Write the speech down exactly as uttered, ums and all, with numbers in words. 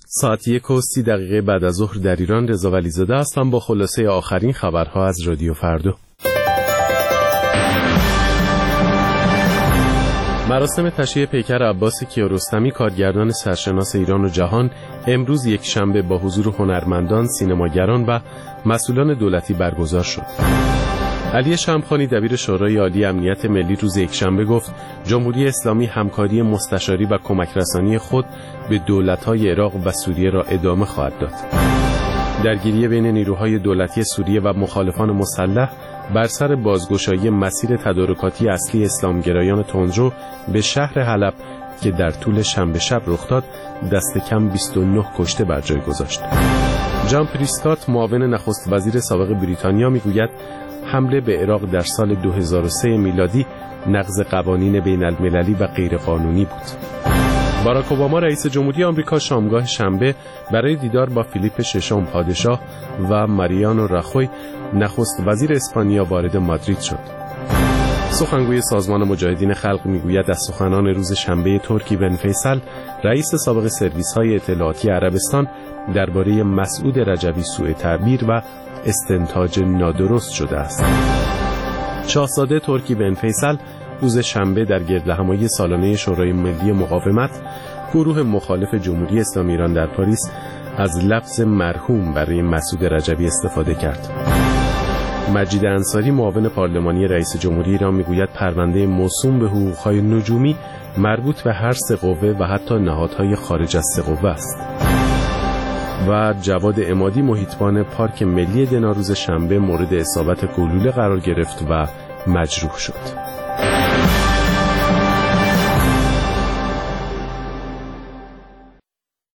ساعت یک و سی دقیقه بعد از ظهر در ایران. رضا ولیزاده هستم با خلاصه آخرین خبرها از رادیو فردا. مراسم تشییع پیکر عباس کیارستمی، کارگردان سرشناس ایران و جهان، امروز یک شنبه با حضور هنرمندان، سینماگران و مسئولان دولتی برگزار شد. علی شمخانی دبیر شورای عالی امنیت ملی روز یکشنبه گفت جمهوری اسلامی همکاری مستشاری و کمک رسانی خود به دولت‌های عراق و سوریه را ادامه خواهد داد. درگیری بین نیروهای دولتی سوریه و مخالفان مسلح بر سر بازگشایی مسیر تدارکاتی اصلی اسلامگرایان تندرو به شهر حلب که در طول شنبه شب رخ داد، دست کم بیست و نه کشته بر جای گذاشت. جان پریستات، معاون نخست وزیر سابق بریتانیا، میگوید حمله به عراق در سال دو هزار و سه میلادی نقض قوانین بین المللی و غیرقانونی بود. باراک اوباما رئیس جمهوری آمریکا شامگاه شنبه برای دیدار با فیلیپ ششم پادشاه و ماریانو راخوی نخست وزیر اسپانیا وارد مادرید شد. سخنگوی سازمان مجاهدین خلق میگوید از سخنان روز شنبه ترکی بن فیصل، رئیس سابق سرویس‌های اطلاعاتی عربستان، درباره مسعود رجوی سوء تعبیر و استنتاج نادرست شده است. شاهزاده ترکی بن فیصل روز شنبه در گردهمایی سالانه شورای ملی مقاومت، گروه مخالف جمهوری اسلامی ایران در پاریس، از لفظ مرحوم برای مسعود رجوی استفاده کرد. مجید انصاری، معاون پارلمانی رئیس جمهوری ایران، میگوید پرونده موسوم به حقوق‌های نجومی مربوط به هر سه قوه و حتی نهادهای خارج از سه قوه است. و جواد عمادی، محیطبان پارک ملی دنا، روز شنبه مورد اصابت گلوله قرار گرفت و مجروح شد.